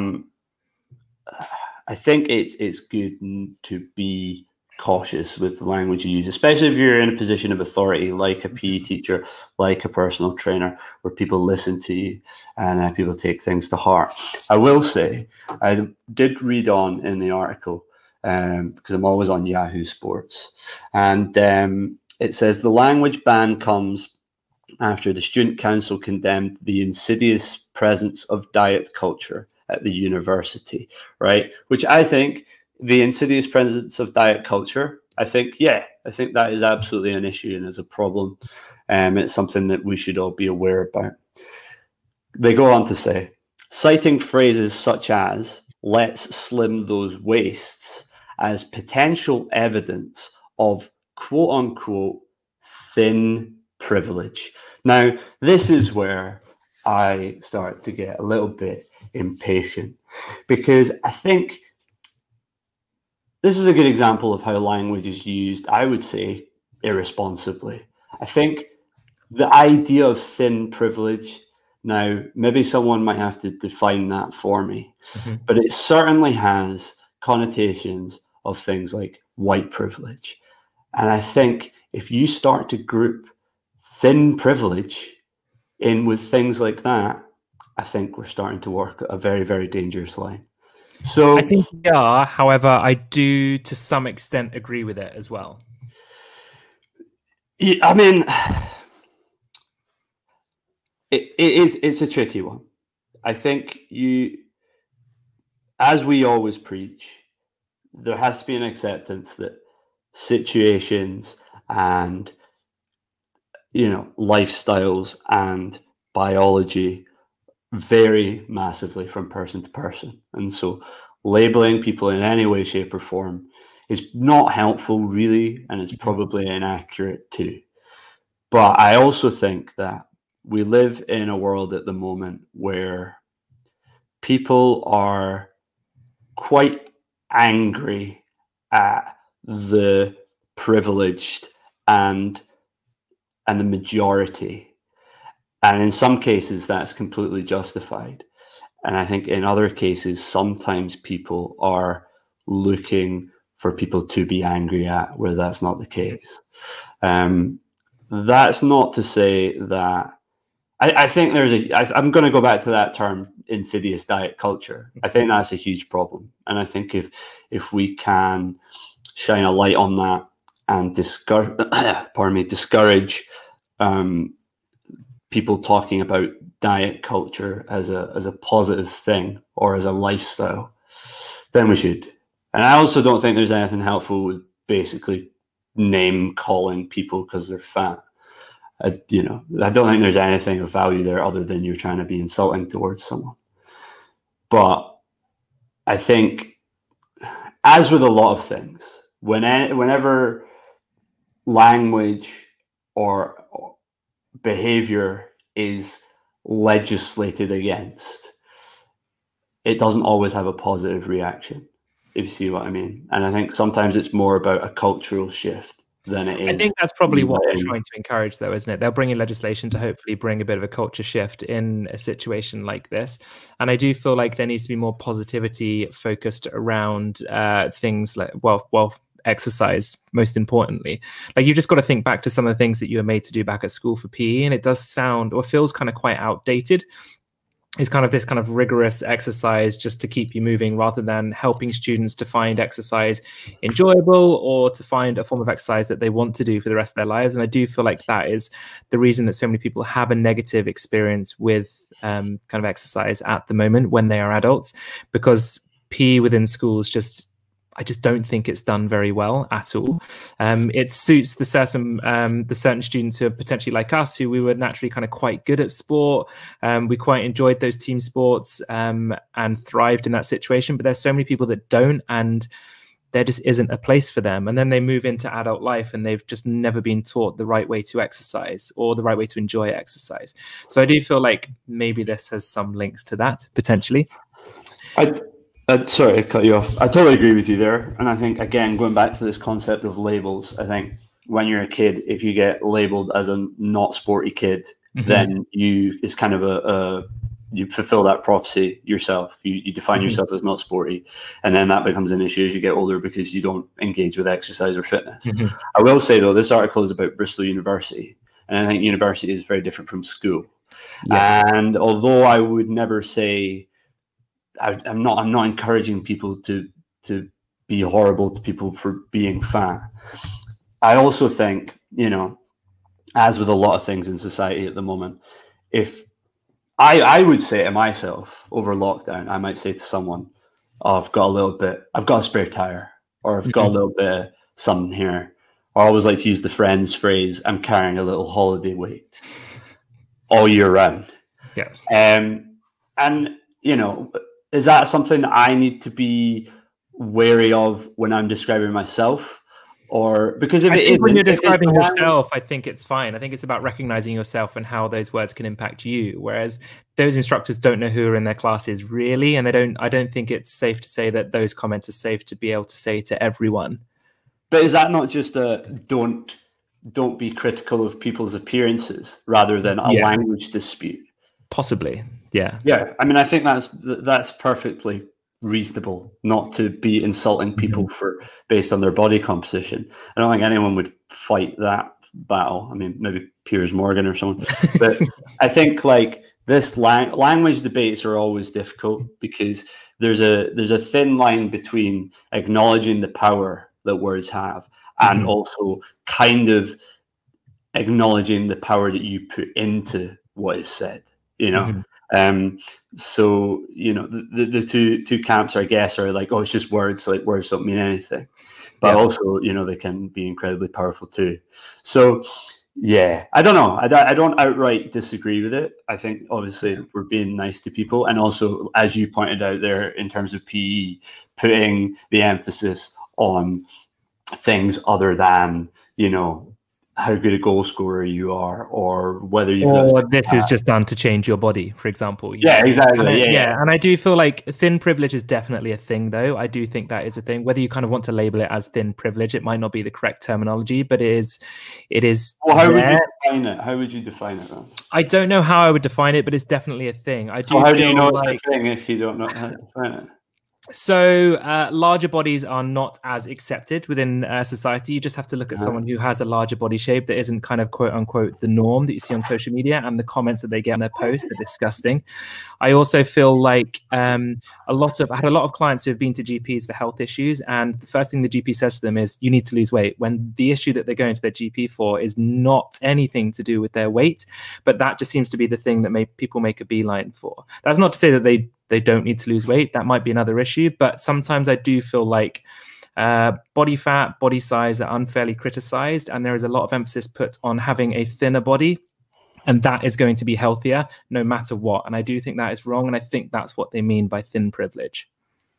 think it's good to be cautious with the language you use, especially if you're in a position of authority, like a PE teacher, like a personal trainer, where people listen to you and people take things to heart. I will say, I did read on in the article, because I'm always on Yahoo Sports, and it says the language ban comes after the Student Council condemned the insidious presence of diet culture at the university, right? Which I think the insidious presence of diet culture, I think that is absolutely an issue and is a problem. It's something that we should all be aware about. They go on to say, citing phrases such as, let's slim those waists, as potential evidence of quote unquote thin privilege. Now, this is where I start to get a little bit impatient, because I think this is a good example of how language is used, I would say, irresponsibly. I think the idea of thin privilege, now maybe someone might have to define that for me, but it certainly has connotations of things like white privilege. And I think if you start to group thin privilege in with things like that, I think we're starting to work a very, very dangerous line. So I think we are. However, I do to some extent agree with it as well. I mean, it's a tricky one. I think as we always preach, there has to be an acceptance that situations and, lifestyles and biology vary massively from person to person. And so labeling people in any way, shape, or form is not helpful, really, and it's probably inaccurate too. But I also think that we live in a world at the moment where people are quite angry at the privileged and the majority. And in some cases, that's completely justified. And I think in other cases, sometimes people are looking for people to be angry at where that's not the case. That's not to say that I think I'm going to go back to that term, insidious diet culture. I think that's a huge problem. And I think if we can shine a light on that and discourage people talking about diet culture as a positive thing or as a lifestyle, then we should. And I also don't think there's anything helpful with basically name calling people because they're fat. I don't think there's anything of value there other than you're trying to be insulting towards someone. But I think, as with a lot of things, whenever language or behavior is legislated against, it doesn't always have a positive reaction, if you see what I mean. And I think sometimes it's more about a cultural shift than it is. I think that's probably what we're trying to encourage, though, isn't it? They'll bring in legislation to hopefully bring a bit of a culture shift in a situation like this. And I do feel like there needs to be more positivity focused around things like, well, exercise, most importantly. Like, you've just got to think back to some of the things that you were made to do back at school for PE, and it does sound or feels kind of quite outdated. Is kind of this kind of rigorous exercise just to keep you moving, rather than helping students to find exercise enjoyable or to find a form of exercise that they want to do for the rest of their lives. And I do feel like that is the reason that so many people have a negative experience with kind of exercise at the moment when they are adults, because PE within schools I just don't think it's done very well at all. It suits the certain students who are potentially like us, who we were naturally kind of quite good at sport. We quite enjoyed those team sports and thrived in that situation. But there's so many people that don't, and there just isn't a place for them. And then they move into adult life and they've just never been taught the right way to exercise or the right way to enjoy exercise. So I do feel like maybe this has some links to that potentially. Sorry to cut you off. I totally agree with you there. And I think, again, going back to this concept of labels, I think when you're a kid, if you get labeled as a not sporty kid, then it's kind of you fulfill that prophecy yourself. You define yourself as not sporty. And then that becomes an issue as you get older because you don't engage with exercise or fitness. I will say, though, this article is about Bristol University. And I think university is very different from school. Yes. And although I would never say, I'm not encouraging people to be horrible to people for being fat. I also think, as with a lot of things in society at the moment, if I would say to myself over lockdown, I might say to someone, oh, I've got a spare tire, or I've got a little bit of something here. Or I always like to use the Friends phrase, I'm carrying a little holiday weight all year round. Yeah. And, is that something that I need to be wary of when I'm describing myself? Or because if I it think is, when you're describing yourself, I think it's fine. I think it's about recognizing yourself and how those words can impact you. Whereas those instructors don't know who are in their classes really, and I don't think it's safe to say that those comments are safe to be able to say to everyone. But is that not just a don't be critical of people's appearances rather than a language dispute? Possibly, yeah. Yeah, I mean, I think that's perfectly reasonable not to be insulting people for based on their body composition. I don't think anyone would fight that battle. I mean, maybe Piers Morgan or someone, but I think like this language debates are always difficult because there's a thin line between acknowledging the power that words have and also kind of acknowledging the power that you put into what is said, you know. So you know the two camps, I guess, are like, oh, it's just words, like words don't mean anything, but also, you know, they can be incredibly powerful too. So yeah, I don't know, I don't outright disagree with it. I think obviously we're being nice to people, and also, as you pointed out there, in terms of PE, putting the emphasis on things other than, you know, how good a goal scorer you are, or whether you've this is just done to change your body, for example. Yeah, exactly. Yeah, and I do feel like thin privilege is definitely a thing, though. I do think that is a thing. Whether you kind of want to label it as thin privilege, it might not be the correct terminology, but it is. Well, how would you define it? How would you define it then? I don't know how I would define it, but it's definitely a thing. So how do you know it's a thing if you don't know how to define it? So larger bodies are not as accepted within society. You just have to look at someone who has a larger body shape that isn't kind of quote unquote the norm that you see on social media, and the comments that they get on their posts are disgusting. I also feel like I had a lot of clients who have been to GPs for health issues, and the first thing the GP says to them is, you need to lose weight, when the issue that they're going to their GP for is not anything to do with their weight. But that just seems to be the thing that people make a beeline for. That's not to say that they don't need to lose weight. That might be another issue. But sometimes I do feel like body fat, body size are unfairly criticized. And there is a lot of emphasis put on having a thinner body. And that is going to be healthier no matter what. And I do think that is wrong. And I think that's what they mean by thin privilege.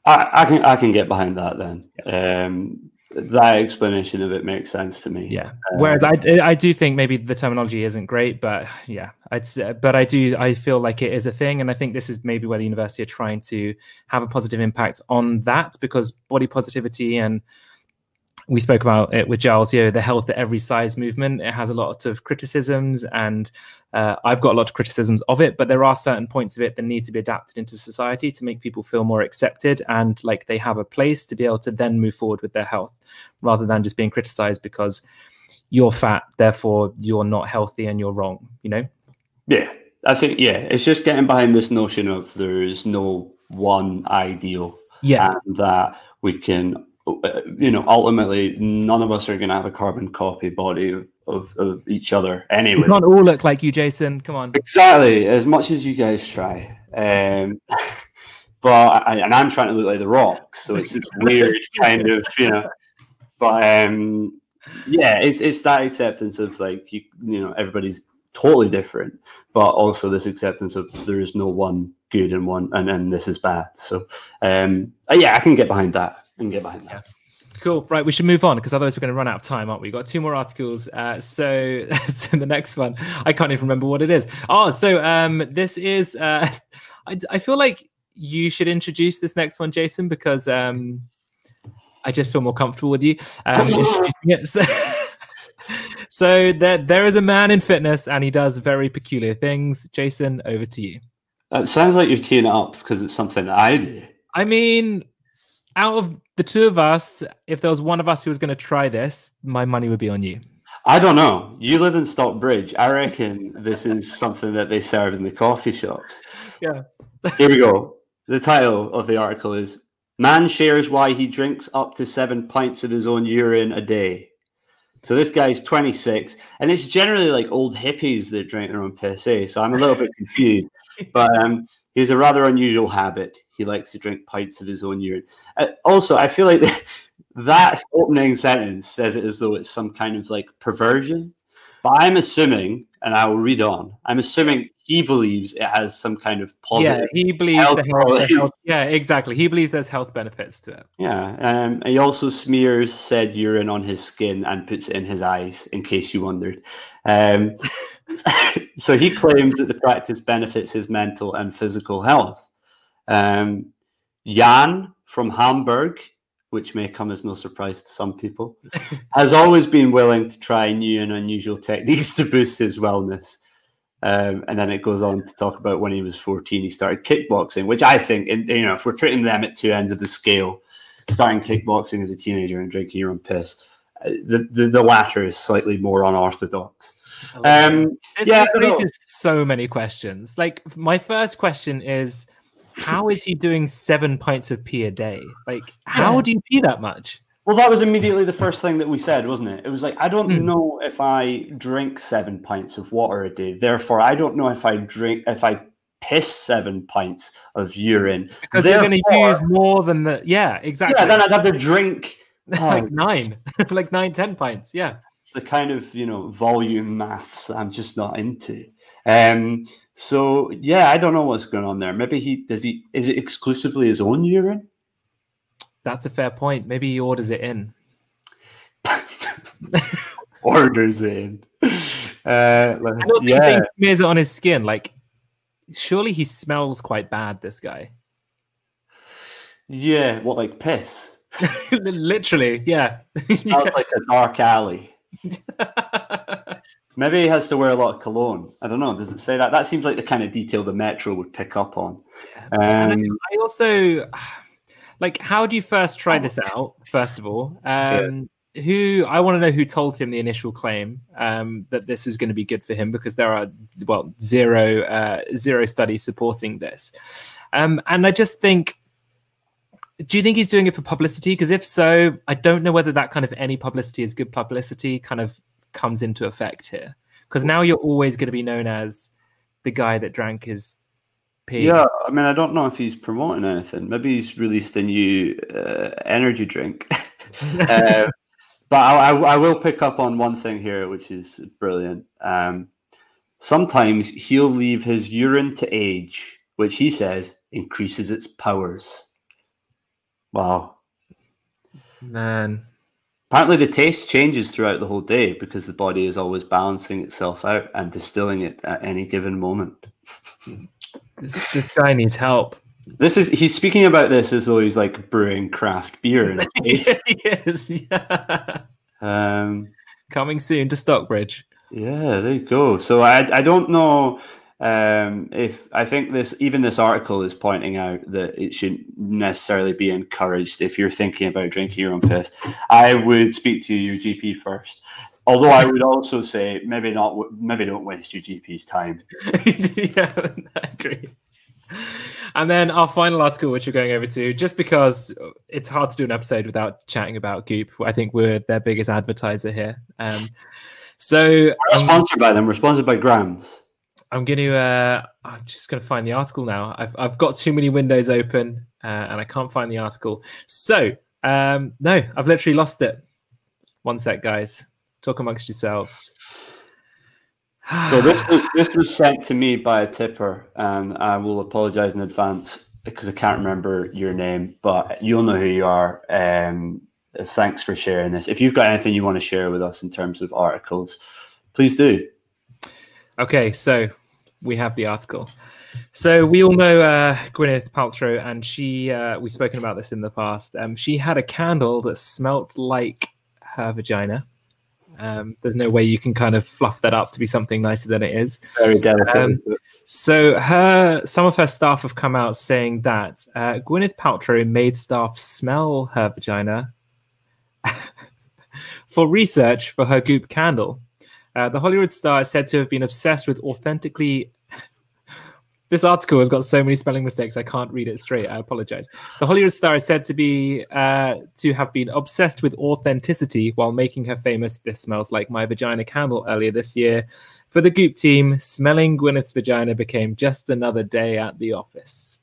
I can get behind that then. Yeah. That explanation of it makes sense to me. Yeah. Whereas I do think maybe the terminology isn't great, but yeah, I feel like it is a thing. And I think this is maybe where the university are trying to have a positive impact on that, because body positivity, and we spoke about it with Giles, you know, the health at every size movement, it has a lot of criticisms, and I've got a lot of criticisms of it, but there are certain points of it that need to be adapted into society to make people feel more accepted and like they have a place to be able to then move forward with their health, rather than just being criticized because you're fat, therefore you're not healthy and you're wrong, you know? Yeah, I think, it's just getting behind this notion of there is no one ideal, and that we can, you know, ultimately none of us are going to have a carbon copy body of each other anyway. We can't all look like you, Jason. Come on. Exactly, as much as you guys try. But I'm trying to look like The Rock, so it's this weird kind of, you know. But it's that acceptance of like you know, everybody's totally different, but also this acceptance of there is no one good and one and this is bad. So I can get behind that. Yeah. Cool. Right, we should move on because otherwise we're going to run out of time, aren't we? We've got 2 more articles. So the next one, I can't even remember what it is. This is. I feel like you should introduce this next one, Jason, because I just feel more comfortable with you introducing it. So there is a man in fitness, and he does very peculiar things. Jason, over to you. That sounds like you're teeing it up because it's something that I do. I mean, out of the 2 of us, if there was one of us who was going to try this, my money would be on you. I don't know. You live in Stockbridge. I reckon this is something that they serve in the coffee shops. Yeah. Here we go. The title of the article is "Man Shares Why He Drinks Up to 7 pints of His Own Urine a Day." So this guy's 26, and it's generally like old hippies that drink their own piss, eh? So I'm a little bit confused. But he has a rather unusual habit. He likes to drink pints of his own urine. Also, I feel like that opening sentence says it as though it's some kind of like perversion. But I'm assuming, and I will read on, I'm assuming he believes it has some kind of positive. Yeah, he believes the health. Yeah, exactly. He believes there's health benefits to it. Yeah. He also smears said urine on his skin and puts it in his eyes, in case you wondered. So he claims that the practice benefits his mental and physical health. Jan from Hamburg, which may come as no surprise to some people, has always been willing to try new and unusual techniques to boost his wellness. And then it goes on to talk about when he was 14, he started kickboxing, which I think, if we're putting them at two ends of the scale, starting kickboxing as a teenager and drinking your own piss, the latter is slightly more unorthodox. This raises so many questions. Like, my first question is, how is he doing 7 pints of pee a day? Like, how do you pee that much? Well, that was immediately the first thing that we said, wasn't it? It was like, I don't know if I drink 7 pints of water a day. Therefore, I don't know if I piss 7 pints of urine. Because you're going to use more than the... Yeah, exactly. Yeah, then I'd have to drink... like 9. like 9, 10 pints, yeah. It's the kind of, volume maths that I'm just not into. So, yeah, I don't know what's going on there. Maybe is it exclusively his own urine? That's a fair point. Maybe he orders it in. Orders it in. And also he's saying smears it on his skin. Like, surely he smells quite bad, this guy. Yeah, what, like piss? Literally, yeah. Smells like a dark alley. Maybe he has to wear a lot of cologne. I don't know. Does it say that? That seems like the kind of detail the Metro would pick up on. I also, like, how do you first try this out? First of all, I want to know who told him the initial claim that this is going to be good for him, because there are zero studies supporting this, and I just think. Do you think he's doing it for publicity? Because if so, I don't know whether that kind of any publicity is good publicity kind of comes into effect here. Because now you're always going to be known as the guy that drank his pee. Yeah, I mean, I don't know if he's promoting anything. Maybe he's released a new energy drink. But I will pick up on one thing here, which is brilliant. Sometimes he'll leave his urine to age, which he says increases its powers. Wow. Man. Apparently the taste changes throughout the whole day because the body is always balancing itself out and distilling it at any given moment. This guy needs help. He's speaking about this as though he's like brewing craft beer. Yes, yeah. Coming soon to Stockbridge. Yeah, there you go. So I don't know if I think this article is pointing out that it shouldn't necessarily be encouraged if you're thinking about drinking your own piss. I would speak to your GP first. Although I would also say maybe don't waste your GP's time. Yeah, I agree. And then our final article, which we're going over to, just because it's hard to do an episode without chatting about Goop. I think we're their biggest advertiser here. So we're not sponsored by them. We're sponsored by Grams. I'm just going to find the article now. I've got too many windows open and I can't find the article. So no, I've literally lost it. One sec, guys. Talk amongst yourselves. So this was sent to me by a tipper, and I will apologize in advance because I can't remember your name, but you'll know who you are. Thanks for sharing this. If you've got anything you want to share with us in terms of articles, please do. Okay, so we have the article. So we all know Gwyneth Paltrow, and we've spoken about this in the past. She had a candle that smelt like her vagina. There's no way you can kind of fluff that up to be something nicer than it is. Very delicate. So some of her staff have come out saying that Gwyneth Paltrow made staff smell her vagina for research for her Goop candle. The Hollywood star is said to have been obsessed with authentically... This article has got so many spelling mistakes, I can't read it straight. I apologize. The Hollywood star is said to have been obsessed with authenticity while making her famous "This Smells Like My Vagina" candle earlier this year. For the Goop team, smelling Gwyneth's vagina became just another day at the office.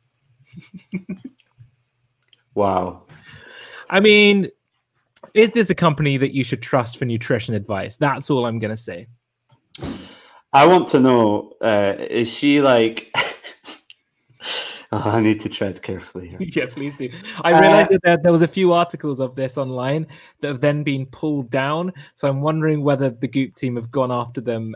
Wow. I mean, is this a company that you should trust for nutrition advice? That's all I'm going to say. I want to know, is she like... I need to tread carefully here. Yeah, please do. I realized that there was a few articles of this online that have then been pulled down. So I'm wondering whether the Goop team have gone after them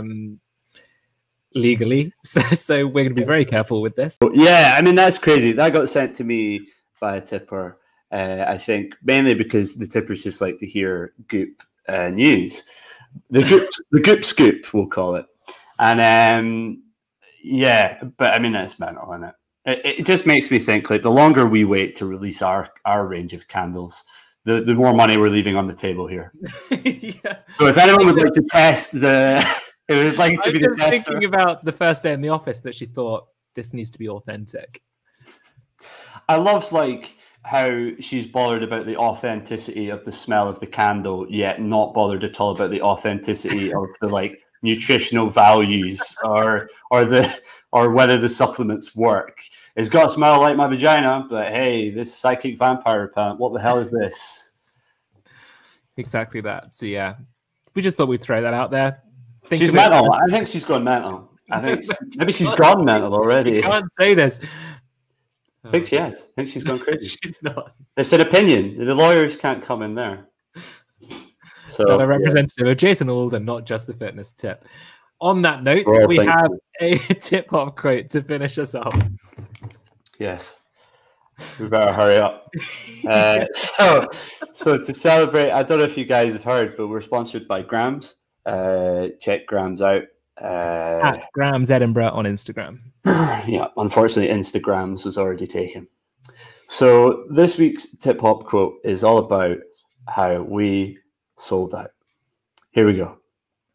legally. So we're going to be very careful with this. Yeah, I mean, that's crazy. That got sent to me by a tipper, I think, mainly because the tippers just like to hear Goop news. The Goop scoop, we'll call it. And yeah, but I mean, that's mental, isn't it? It just makes me think, like, the longer we wait to release our range of candles, the more money we're leaving on the table here. Yeah. So if anyone would like to test it would like to be the tester. I was thinking about the first day in the office that she thought this needs to be authentic. I love, like, how she's bothered about the authenticity of the smell of the candle, yet not bothered at all about the authenticity of the, like, nutritional values or whether the supplements work. It's got to smell like my vagina, but hey, this psychic vampire repellent, what the hell is this? Exactly that. So yeah, we just thought we'd throw that out there. She's mental. I think she's gone mental. I think maybe she's gone mental already. You can't say this. I think she has. I think she's gone crazy. She's not. It's an opinion. The lawyers can't come in there. So, not a representative of Jason Alden, not just the fitness tip. On that note, we have a tip-off quote to finish us off. Yes. We better hurry up. So to celebrate, I don't know if you guys have heard, but we're sponsored by Grams. Check Grams out. At Grams Edinburgh on Instagram. Yeah, unfortunately, Instagrams was already taken. So this week's tip-hop quote is all about how we sold out. Here we go.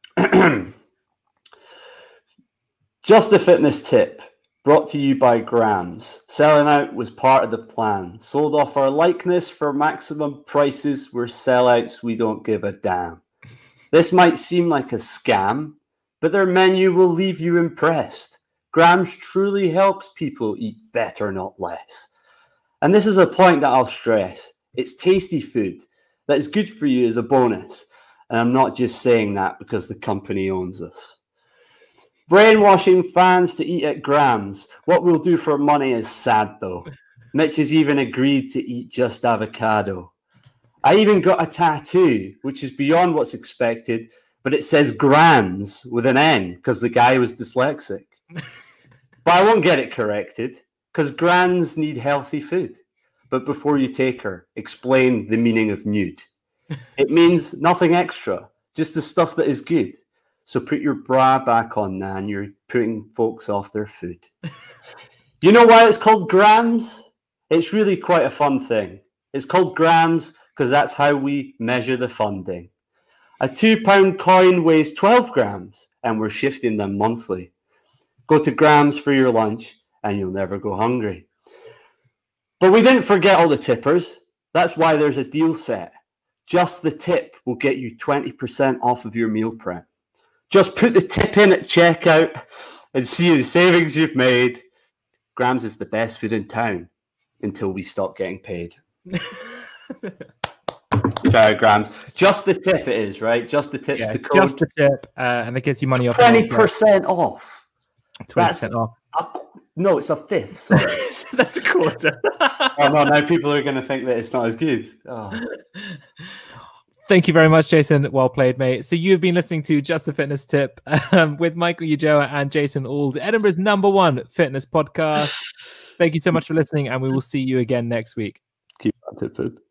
Just the fitness tip, brought to you by Grams. Selling out was part of the plan. Sold off our likeness for maximum prices. We're sellouts, we don't give a damn. This might seem like a scam, but their menu will leave you impressed. Grams truly helps people eat better, not less. And this is a point that I'll stress. It's tasty food that is good for you as a bonus. And I'm not just saying that because the company owns us. Brainwashing fans to eat at Grams. What we'll do for money is sad, though. Mitch has even agreed to eat just avocado. I even got a tattoo, which is beyond what's expected, but it says Grams with an N because the guy was dyslexic. But I won't get it corrected because Grams need healthy food. But before you take her, explain the meaning of nude. It means nothing extra, just the stuff that is good. So put your bra back on, Nan. You're putting folks off their food. You know why it's called Grams? It's really quite a fun thing. It's called Grams because that's how we measure the funding. A £2 coin weighs 12 grams, and we're shifting them monthly. Go to Grams for your lunch, and you'll never go hungry. But we didn't forget all the tippers. That's why there's a deal set. Just the tip will get you 20% off of your meal prep. Just put the tip in at checkout and see the savings you've made. Grams is the best food in town until we stop getting paid. Try Grams. Just the tip it is, right? Just the tip's the code. Just the tip, and it gets you money off. 20% off. 20% off. No, it's a fifth. Sorry. That's a quarter. Oh no, now people are going to think that it's not as good. Oh. Thank you very much, Jason. Well played, mate. So you've been listening to Just the Fitness Tip with Michael Ujoa and Jason Auld, Edinburgh's #1 fitness podcast. Thank you so much for listening, and we will see you again next week. Keep on tipping.